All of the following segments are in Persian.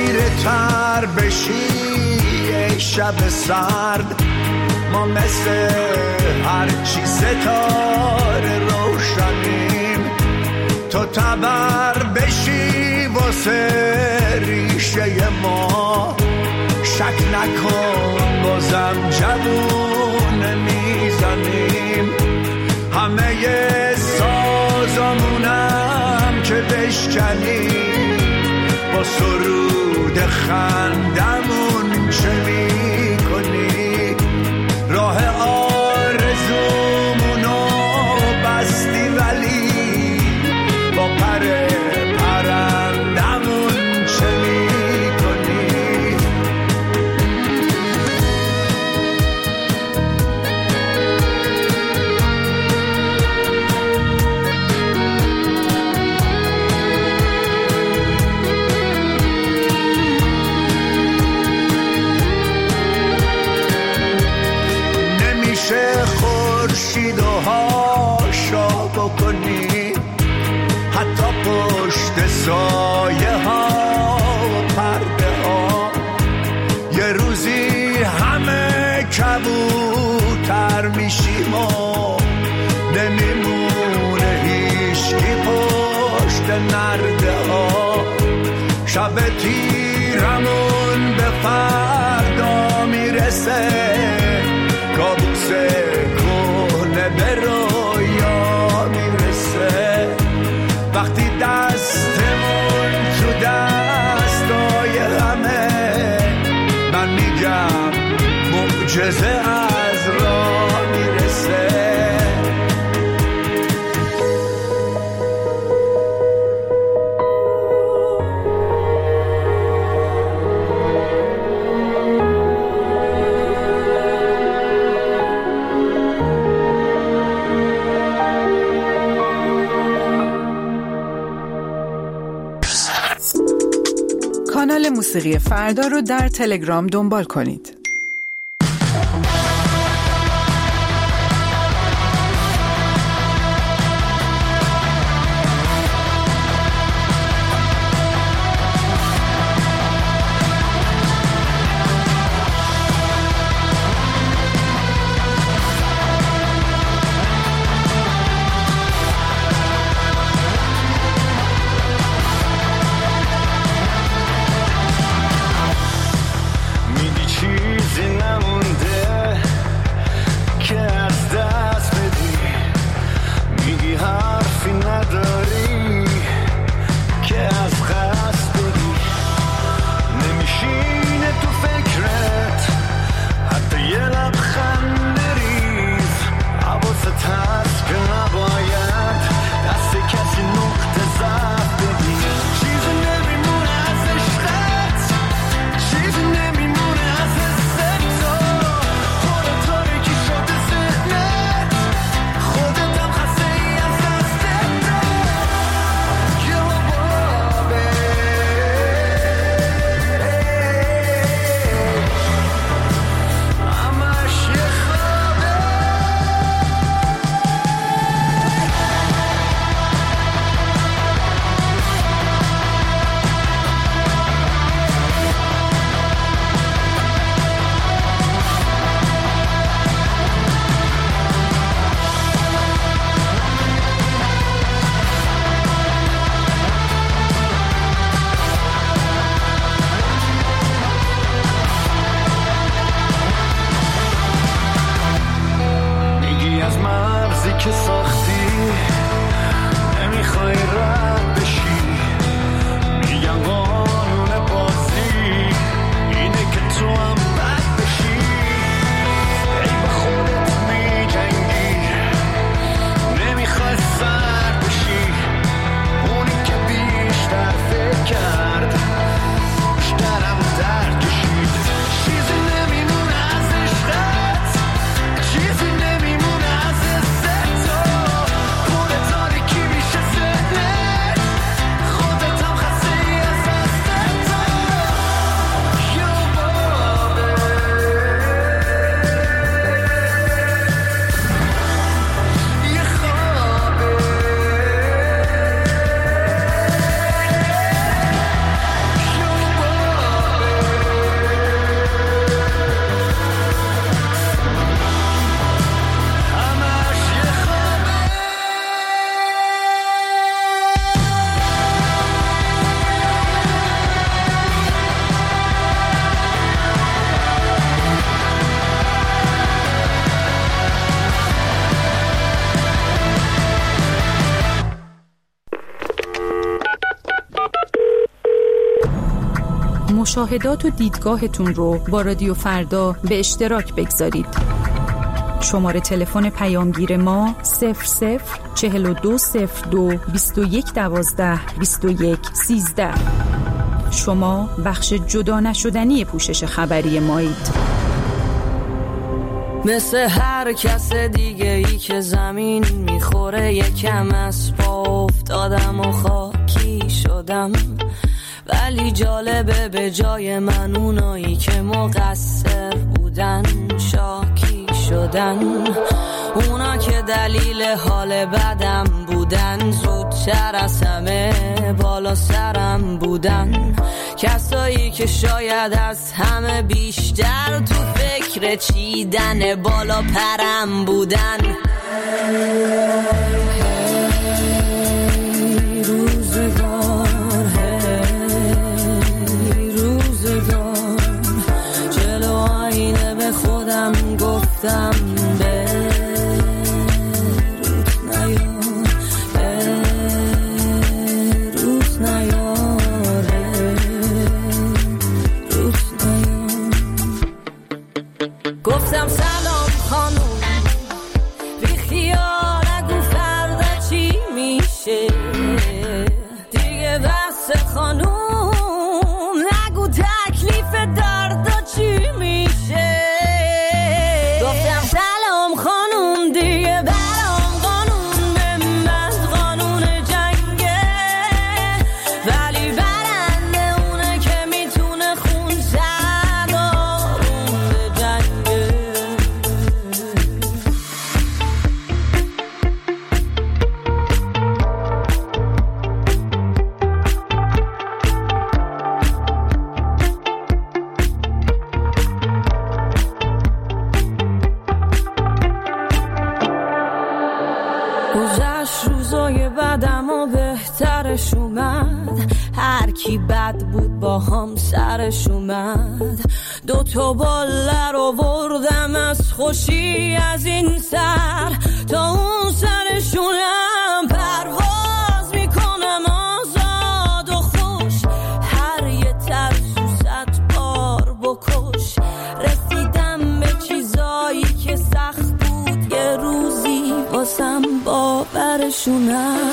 تیره تر بشی ای شب سرد، ما مثل هرچی ستاره روشنیم، تو تبر بشی واسه ریشه ما، شک نکن بازم جوون میزنیم، همه سازمونم که بشکنیم، با سرود خندمون چه میکنی، راه آرزومونو بستی ولی با پر پرندمون چه میکنی. نمیشه خورشید و هاشا بکنی، حتی پشت سایه ها و پرده ها، یه روزی همه کبوتر میشیم و نمیمونه هیچکی پشت نرده ها، شب تیرمون به فردا میرسه، کابوس کنه به رویا میرسه، وقتی دستمون تو دستای همه، من میگم معجزه از راه میرسه. کانال موسیقی فردا رو در تلگرام دنبال کنید. چی مشاهدات و دیدگاهتون رو با رادیو فردا به اشتراک بگذارید. شماره تلفن پیامگیر ما 00420221122113. شما بخش جدا نشدنی پوشش خبری مایید. مثل هر کس دیگه ای که زمین میخوره یکم از پا افتادم و خاکی شدم، ولی جالبه به جای من اونایی که مقصر بودن شاکی شدن. اونا که دلیل حال بدم بودن زودتر از همه بالا سرم بودن. کسایی که شاید از همه بیشتر تو فکر چیدن بالا پرم بودن. روزگار جلو آینه به خودم گفتم گفتم سلام خانوم، بی خیال نگو فردا چی میشه دیگه، بس خانوم نگو تکلیف دردا چی میشه. گفتم سلام خانوم دیگه برام قانون به من قانون جنگه، ولی برنده اونه که میتونه خون گذشت روزای بعدم و بهترش اومد، هر کی بد بود با هم سرش اومد. 2 باله رو بردم از خوشی از این سر تا اون سرشونم پرواز میکنم آزاد و خوش. هر یه ترسو 100 بار بکش، رسیدم به چیزایی که سخت بود یه روزی واسم باورشونم.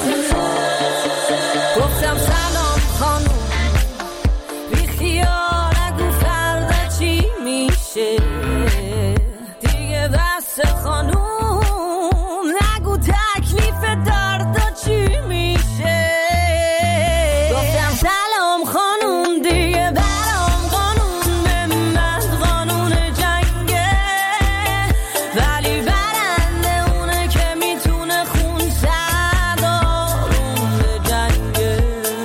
گفتم سلام خانوم، بی خیال نگو فردا چی میشه دیگه، بس خانوم نگو تکلیف دردا چی میشه. گفتم سلام خانوم دیگه برام قانون به من قانون جنگه، ولی برنده اونه که میتونه خون سردارون به جنگه.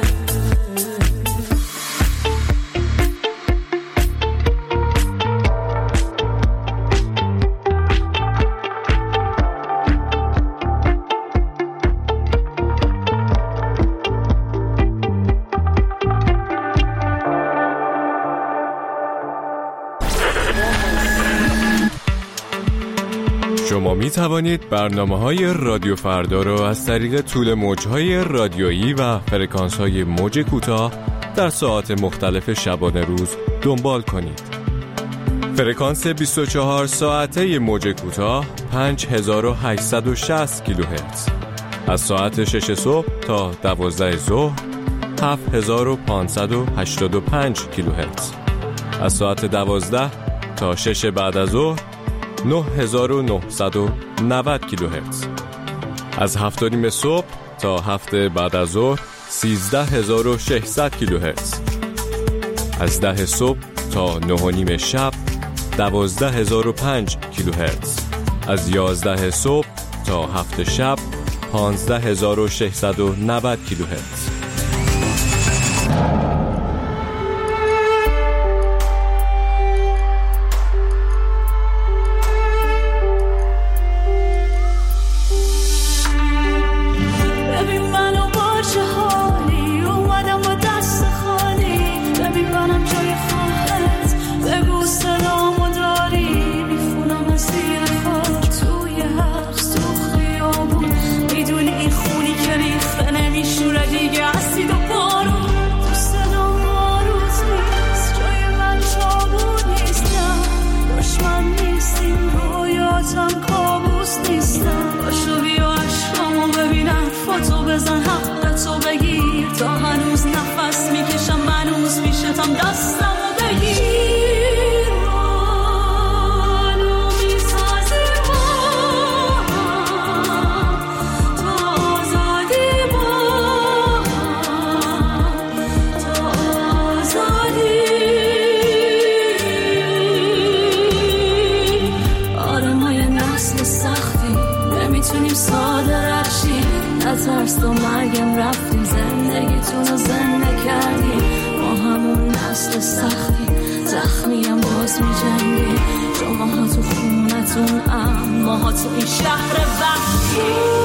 شما می توانید برنامه‌های رادیو فردا را از طریق طول موج‌های رادیویی و فرکانس‌های موج کوتاه در ساعات مختلف شبانه روز دنبال کنید. فرکانس 24 ساعته موج کوتاه 5860 کیلوهرتز، از ساعت 6 صبح تا 12 ظهر 7585 کیلوهرتز، از ساعت 12 تا 6 بعد از ظهر 9990 کیلوهرتز، از 7:30 صبح تا 7 بعد از ظهر 13600 کیلوهرتز، از 10 صبح تا 9:30 شب 12005 کیلوهرتز، از 11 صبح تا 7 شب 15690 کیلوهرتز. میدونی این خونی که ریخته نمیشوره دیگه سختی، زخمیم باز می جنگی. شما ها تو خونتون، اما ها تو این شهر وحشی.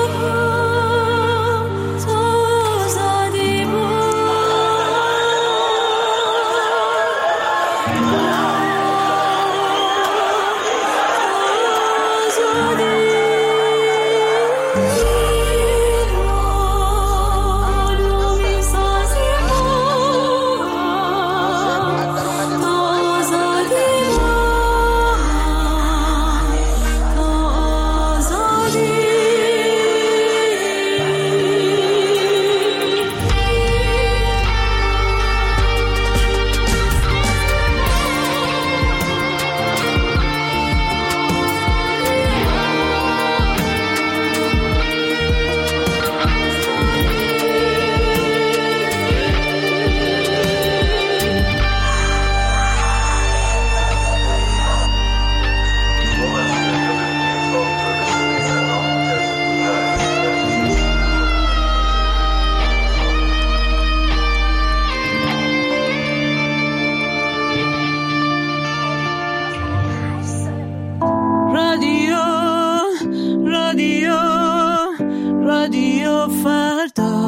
رادیو فردا.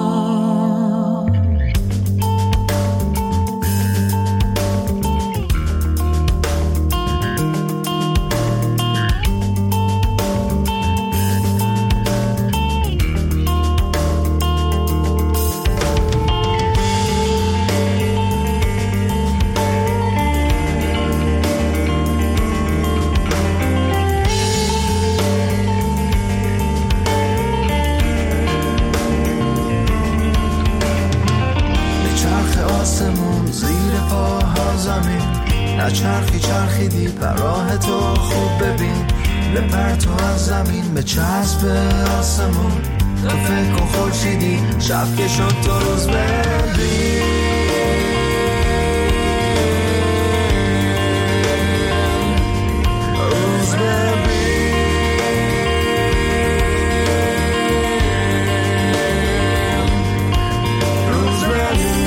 چرخیدی بر راه تو خوب ببین، لپر تو از زمین به چسب آسمون. تو فکر کن خورشیدی شب که شد تو روز ببین. روز ببین. روز ببین.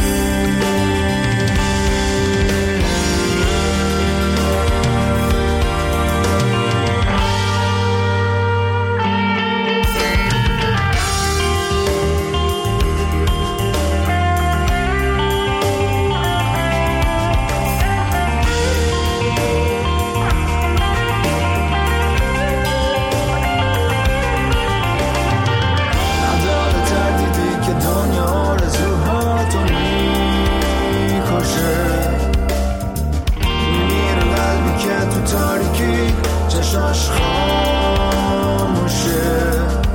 چشاش خاموشه،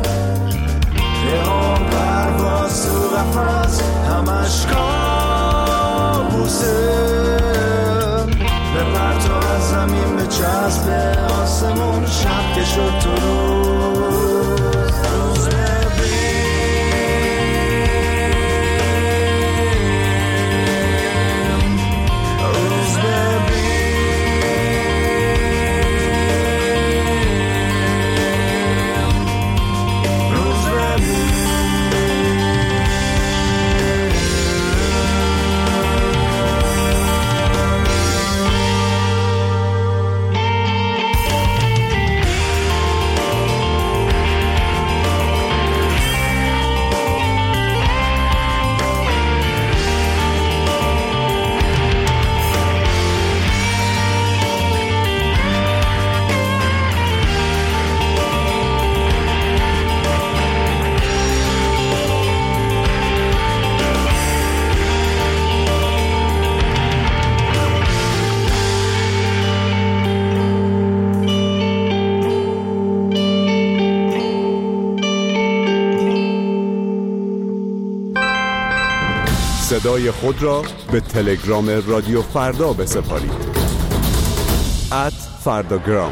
ریحان پرواز تو قفس همش کابوسه. بپر تو از زمین به چسب آسمون، شب که شد تو روز ببین. روز ببین. صدای خود را به تلگرام رادیو فردا بسپارید. @فرداگرام.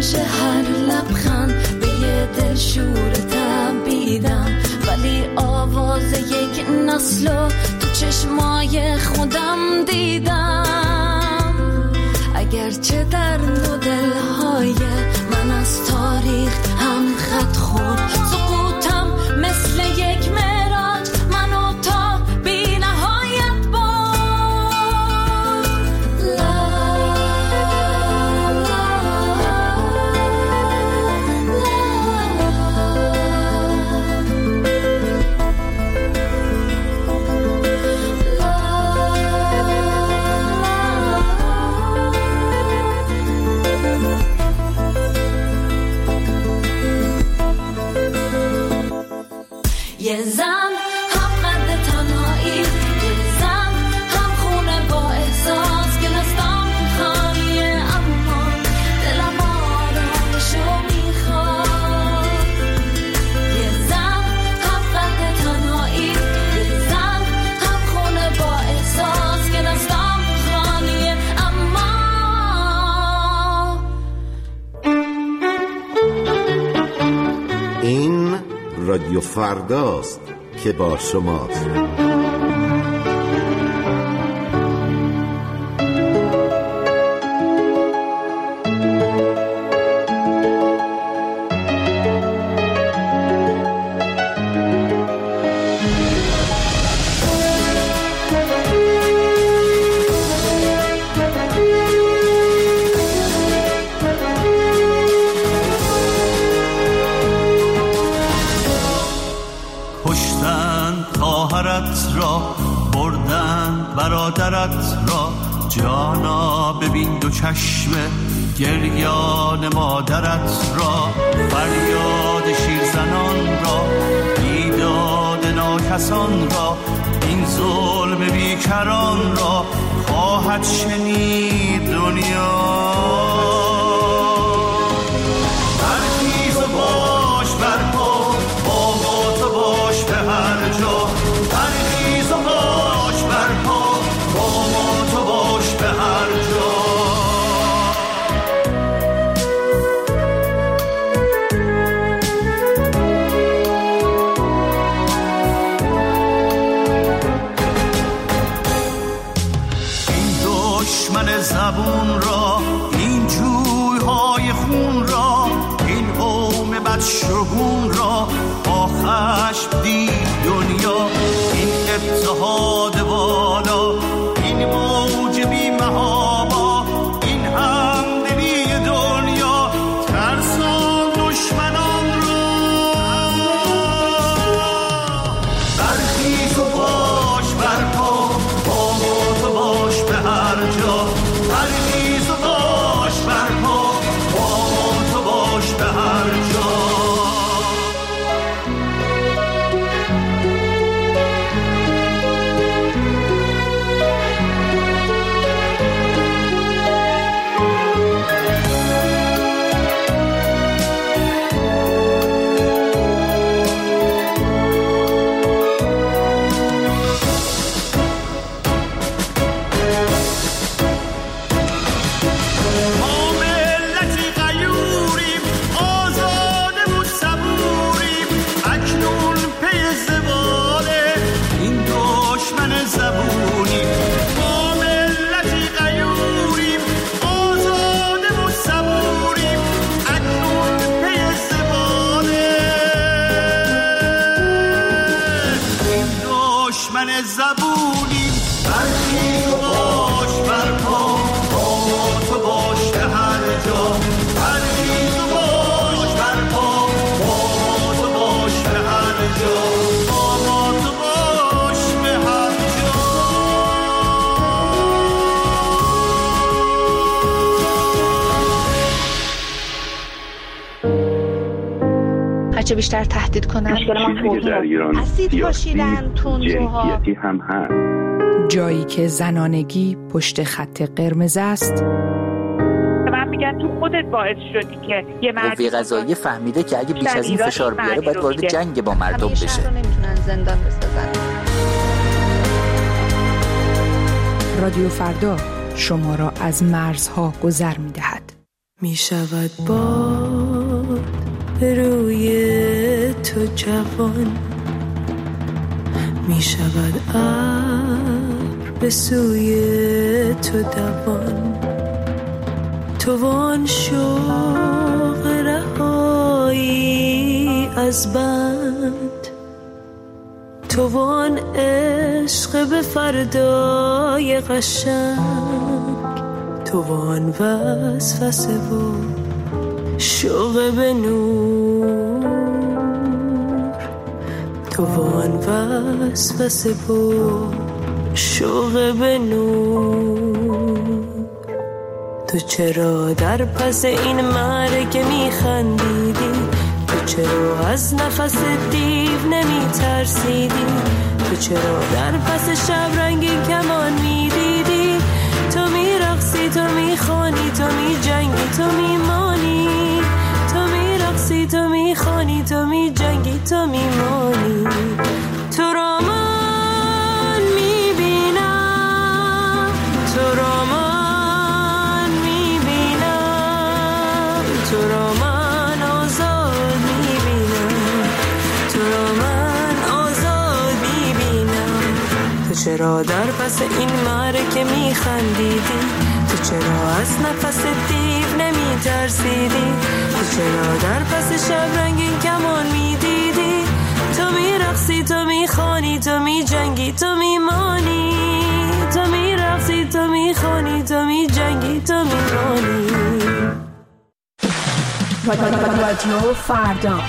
باشه هر لبخند به یه دل شورتم بیدم، ولی آواز یک نسلو تو چشمای خودم دیدم. اگرچه در نو دلهای من از تاریخ هم خط خورد، سقوطم مثل یک معراج منو تا بی نهایت برد. یه زن هم قد تنهایی، یه زن هم خونه با احساس که دستم خالیه اما دلم آرامشو میخواد. یه زن هم قد تنهایی، یه زن هم خونه با احساس که دستم خالیه اما. این رادیو فرداست که با شماست. برادرت را جانا ببین دو چشم گریان مادرت را، فریاد شیرزنان را، بیداد ناکسان را، این ظلم بیکران را خواهد شنید دنیا. برخیز و باش برپا، با ما تو باش به هر جا. برخیز و باش برپا، با ما تو باش به هر جا. این دشمن زبون را، این جویهای خون را، این قوم بدشگون را با خشم دید دنیا. این اتحاد والا، این موج بی محابا، این همدلی دنیا ترسان دشمنان را. برخیز و باش برپا، با ما تو باش به هر جا. برخیز و باش برپا، با ما تو باش به هر جا. زبونی برخیز و باش برپا، با ما تو باش به هر جا. برخیز و باش برپا، با ما تو باش به هر جا. با ما تو باش به هر جا. هرچه بیشتر تهدید کنن اسید پاشیدن تندروها هم هست. جایی که زنانگی پشت خط قرمز است. من میگن تو خودت باعث شدی که یه مرد قوه قضاییه فهمیده که اگه بیش از این فشار بیاره باید وارد جنگ با مردم بشه. همیشه رو نمیتونن زندان بسازن. رادیو فردا شما را از مرزها گذر می‌دهد. می شود باد روی تو جوان، می شود ابر به سوی تو دوان، تو وان شوق رهایی از بند، تو وان عشق به فردای قشنگ، تو وان وسوسه و شوق به نور، تو وان وسوسه و شوق به نور. تو چرا در پس این مرگ میخندیدی؟ تو چرا از نفس دیو نمی ترسیدی؟ تو چرا در پس شب رنگین کمان میدیدی؟ تو میرقصی، تو میخوانی، تو میجنگی، تو میمانی، تو میرقصی، تو میخوانی، تو میجنگی، تو میمانی. تو را من میبینم، تو را من میبینم، تو را من آزاد میبینم، تو را من آزاد میبینم. تو چرا در پس این مرگ میخندیدی؟ تو چرا از نفس دیو نمی ترسیدی؟ تو چرا در پس شب رنگین کمان میدیدی؟ تو میرقصی، تو میخوانی، تو میجنگی، تو میمانی، تو میرقصی، تو میخوانی، تو میجنگی، تو میمانی. رادیو فردا.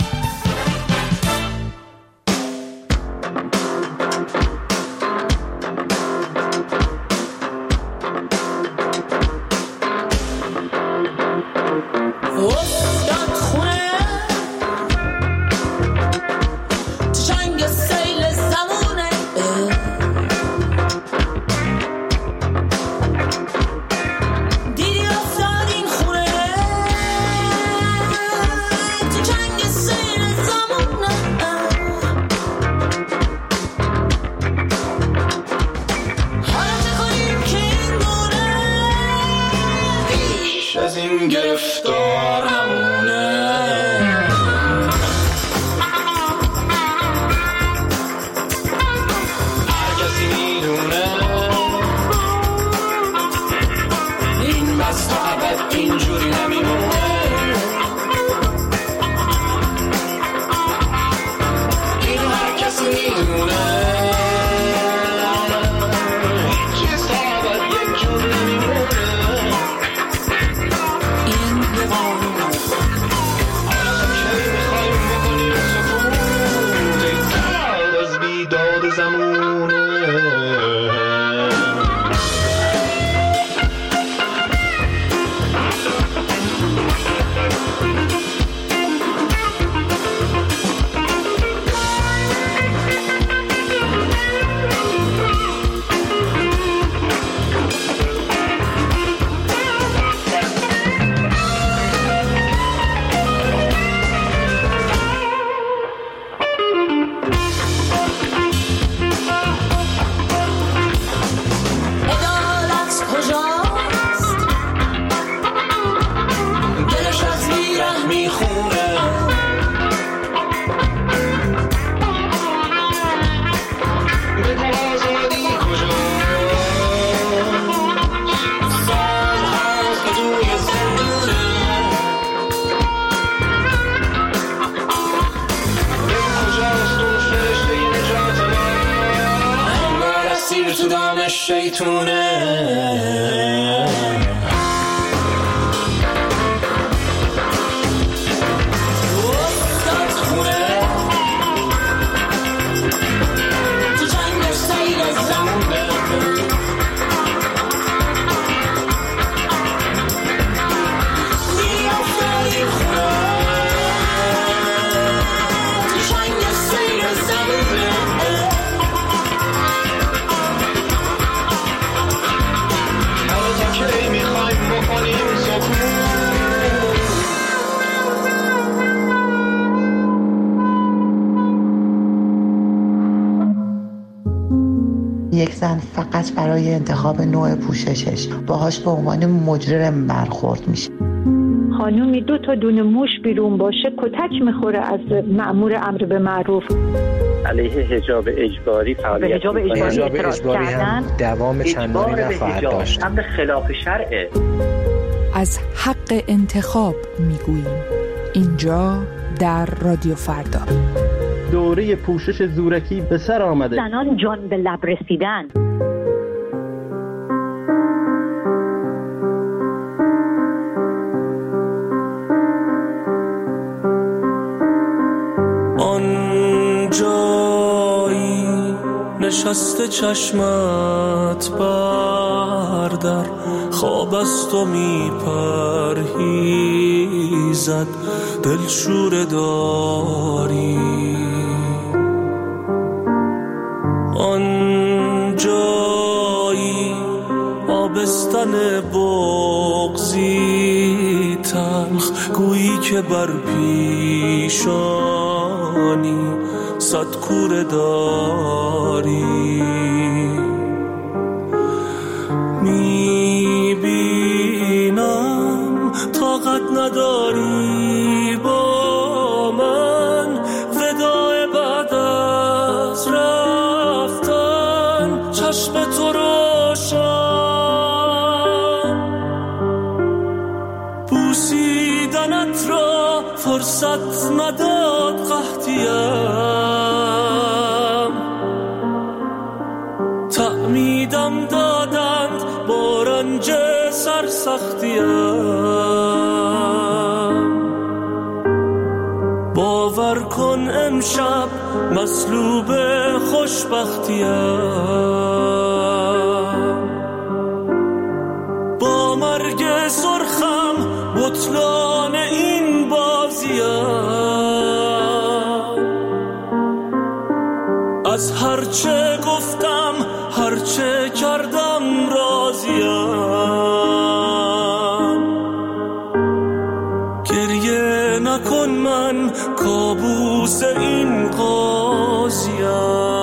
یک زن فقط برای انتخاب نوع پوششش باهاش به عنوان مجرم برخورد میشه. خانومی 2 تا دونه موش بیرون باشه کتک میخوره از مأمور امر به معروف. علیه حجاب اجباری فعالیت حجاب اجباری هم دوام چندانی نخواهد داشت. امر خلاف شرعه. از حق انتخاب میگوییم اینجا در رادیو فردا. دوره پوشش زورکی به سر آمده. زنان جان به لب رسیدن. آنجایی نشسته چشمت بردر، خواب از تو میپرهیزد، دلشوره داری. آنجایی آبستن بغضی تلخ، گویی که بر پیشانی 100 کوره داری. میبینم طاقت نداری با من، وداع بعد از رفتن چشم تو روشن، بوسیدنت را فرصت نداد قحطیم، تعمیدم دادند با رنج سرسختیم. باور کن امشب مصلوب خوشبختیم، با مرگ سرخم بطلان این بازیم. از هرچه گفتم هرچه کردم راضیم. گریه نکن من کابوس این قاضیم.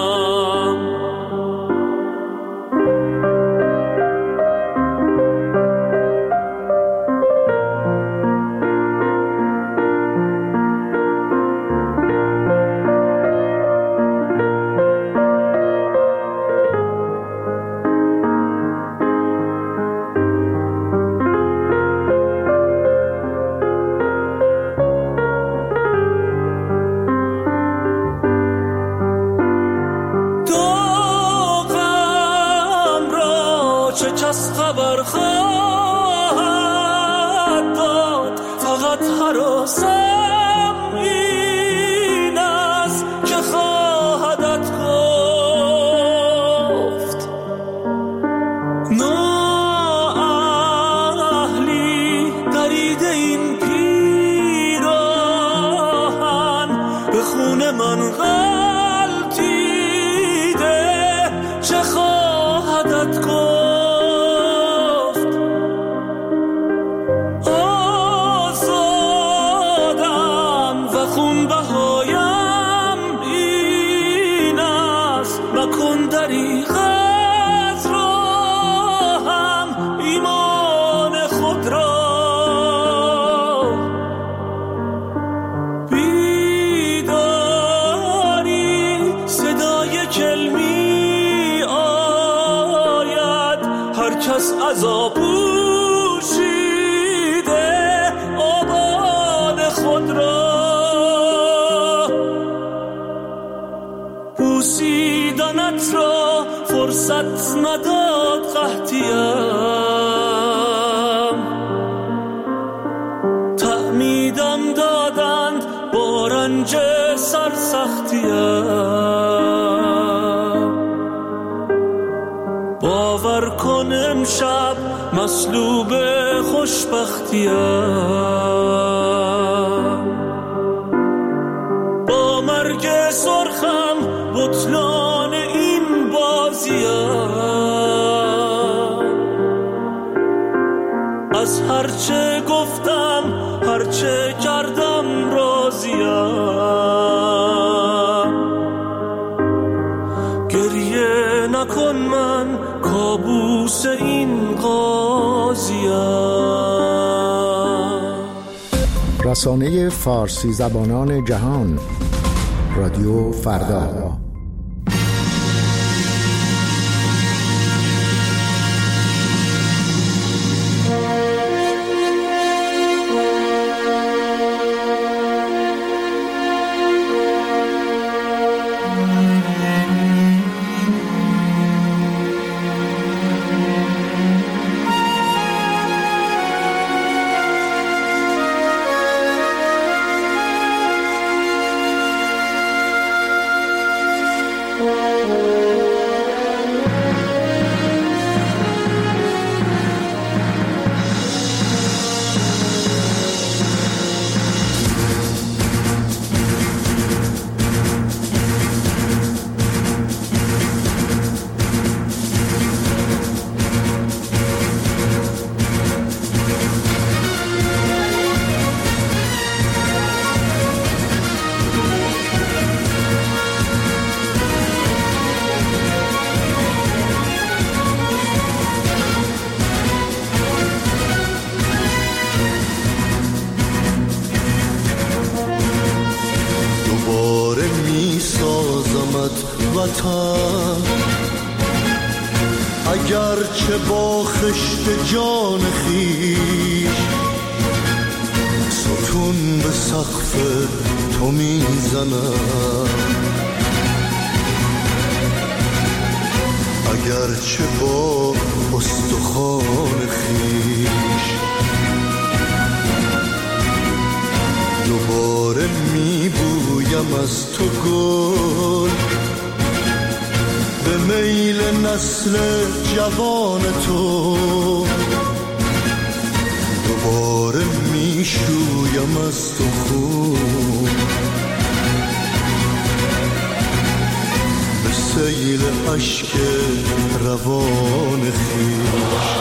بوسیدنت را فرصت نداد قحطیم، تعمیدم دادند با رنج سرسختیم. باور کن امشب مصلوب خوشبختیم، با مرگ سرخم بطلان این بازیم. از هرچه گفتم هرچه کردم راضیم. گریه نکن من کابوس این قاضیم. رسانه فارسی زبانان جهان، رادیو فردا. اگرچه با خشت جان خویش ستون به سقف تو میزنم، اگرچه با استخوان خویش دوباره میبویم از تو گل، به میل نسل جوان تو دوباره میشویم از تو خون، به سیل عشق روان خویش.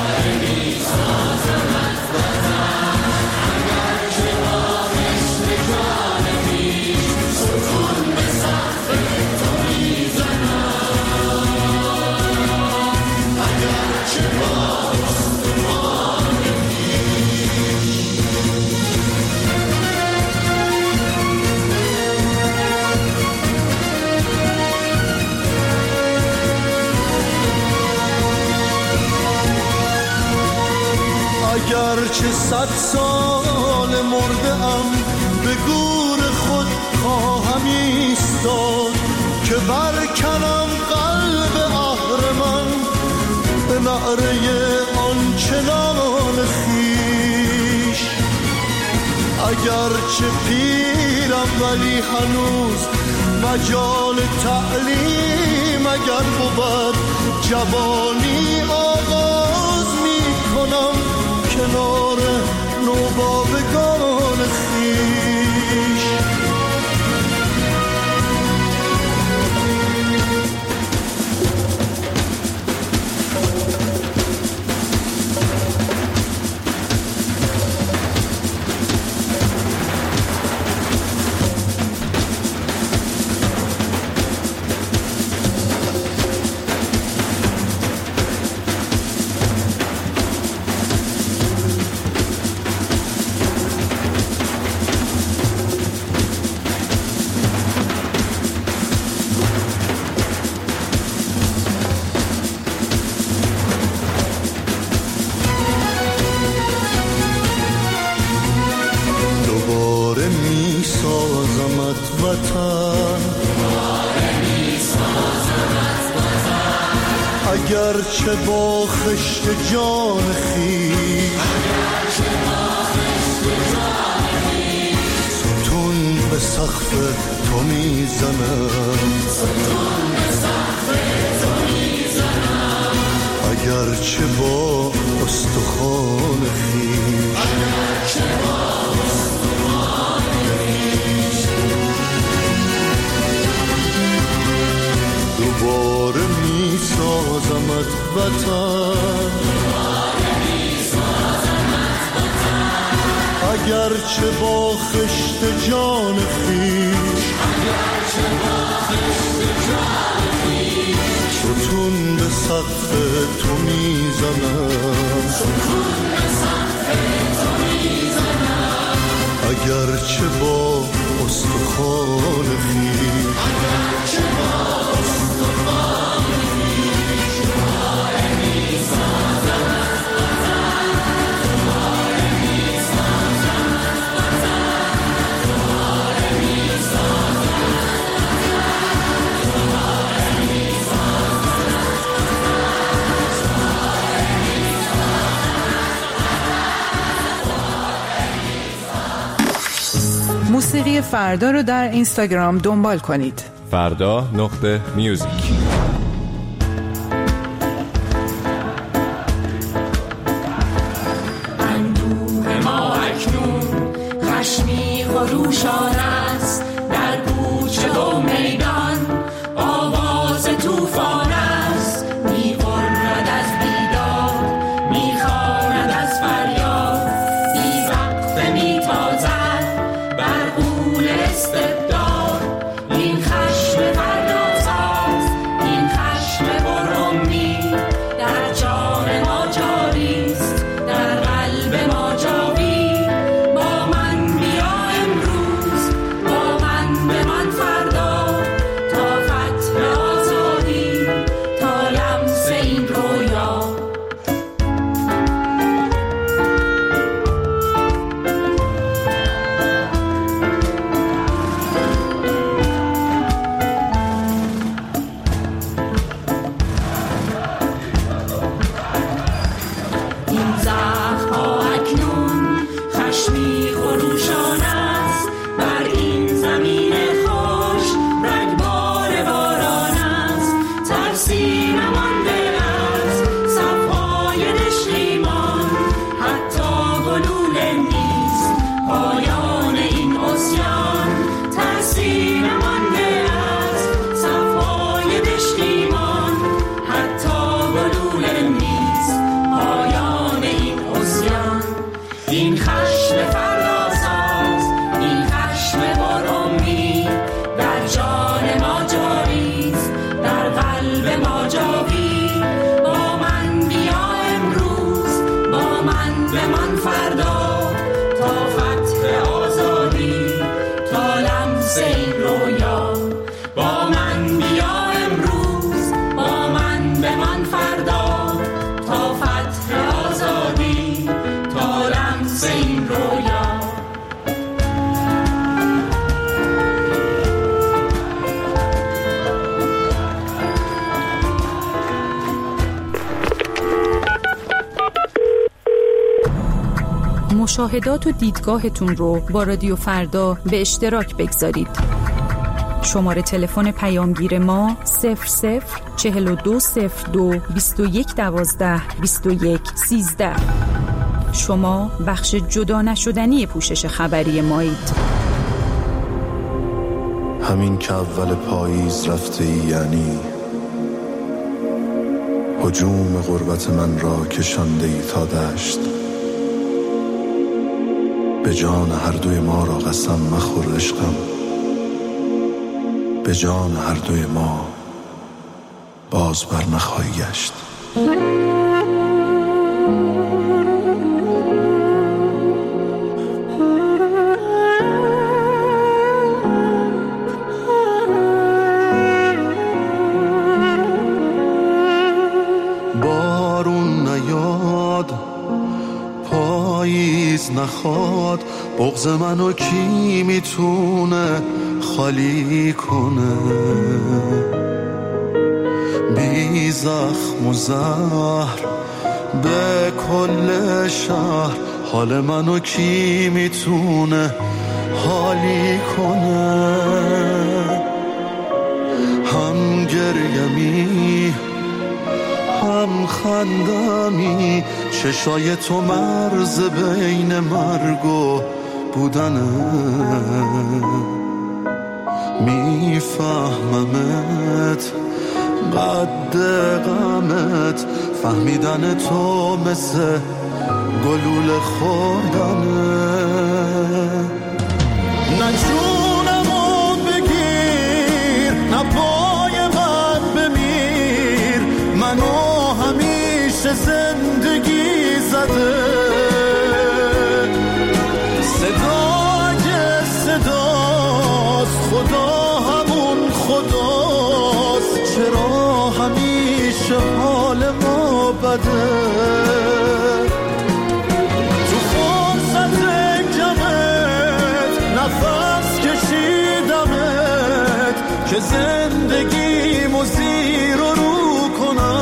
اگرچه 100 سال مرده ام به گور خود خواهم ایستاد، که برکنم قلب اهرمن به نعره آنچنان خویش. اگرچه پیرم ولی هنوز مجال تعلیم اگر بود، جوانی آغاز می کنم کنار نوباوگان خویش. اگرچه با خشت جان خویش ستون به سقف تو میزنم، اگرچه با استخوان خویش دوباره میسازمت وطن، اگرچه با خشت جان خویش ستون به سقف تو میزنم، اگرچه با استخوان خویش موسیقی فردا رو در اینستاگرام دنبال کنید. فردا.میوزیک. اندوه ما اکنون خشمی خروشان است، در کوچه و میدان آواز توفان است. می‌غرد از بیداد، می‌خواند از فریاد، بی وقفه می‌تازد بر غول استبداد. این خشم پردازاست، این خشم پرامید، در جان ما جاریست، در قلب ما جاوید. با من بیا امروز، با من بمان فردا، تا فتح آزادی، تا لمس این رویا. این زخم‌ها اکنون خشمی خروشان است، بر این زمین خوش رگبار باران است. ترسی نمانده از صفای نشیمان، حتی گلوله نیست پایان این عصیان. ترسی نمانده از صفای نشیمان، حتی گلوله نیست پایان این عصیان. این خشم فرداساز، این خشم پرامید، در جان ما جاریست، در قلب ما جاوید. با من بیا امروز، با من بمان فردا، تا فتح آزادی، تا لمس این رویا. با من بیا امروز، با من بمان فردا، تا فتح آزادی، تا لمس این رویا. مشاهدات و دیدگاهتون رو با رادیو فردا به اشتراک بگذارید. شماره تلفن پیامگیر ما 004202 2112 2113. شما بخش جدا نشدنی پوشش خبری مایید. همین که اول پاییز رفته ای، یعنی هجوم غربت من را کشانده ای تا دشت. به جان هر دوی ما را قسم مخور عشقم، به جان هر دوی ما باز بر نخواهی گشت. بارون نیاد، پاییز نخواد، بغض منو کی میتونه خالی کنه؟ بی زخم و زهر به کل شهر، حال منو کی میتونه حالی کنه؟ هم گریمی هم خندمی، چشای تو مرز بین مرگ و بودنه. میفهممت قد غمت، فهمیدن تو مثل گلوله خوردنه. نه جونمو بگیر، نه پای من بمیر، منو همیشه زندگی زده. صدای بده. تو فرصت کمت نفس کشیدمت که زندگیمو زیر و رو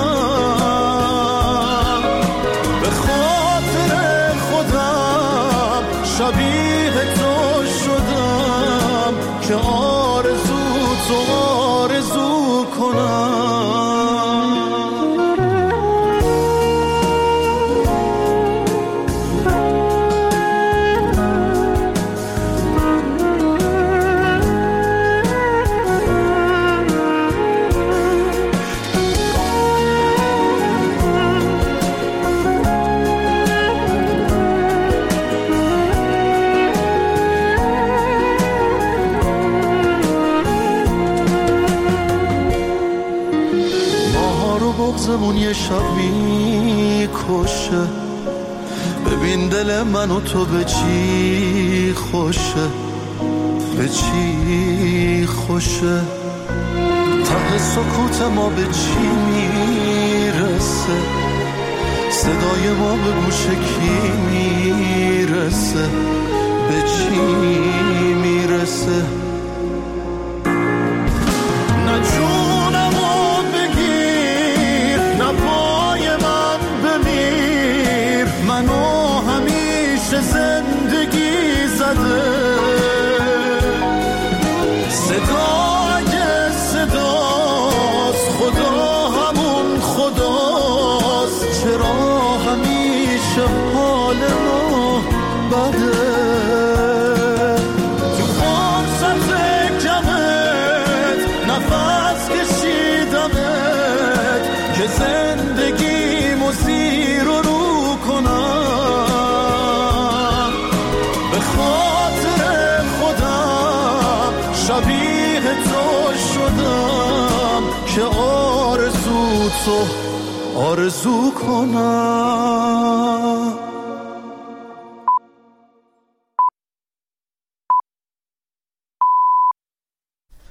کنم. به خاطر خودم شبیه تو شدم که آرزو تو آرزو کنم. بغضمون یه شب میکشه. ببین دل من و تو به چی خوشه، به چی خوشه. ته سکوت ما به چی میرسه، صدای ما به گوش کی میرسه، به چی میرسه. نه جونمو بگیر، نه پای من بمیر، منو همیشه زندگی زده. صدای صداست، خدا همون خداست، چرا همیشه حال ما بده. تو فرصت کمت نفس کشیدمت که زندگیمو زیر و رو کنم. به خاطر خودم شبیه تو شدم که آرزو تو آرزو کنم.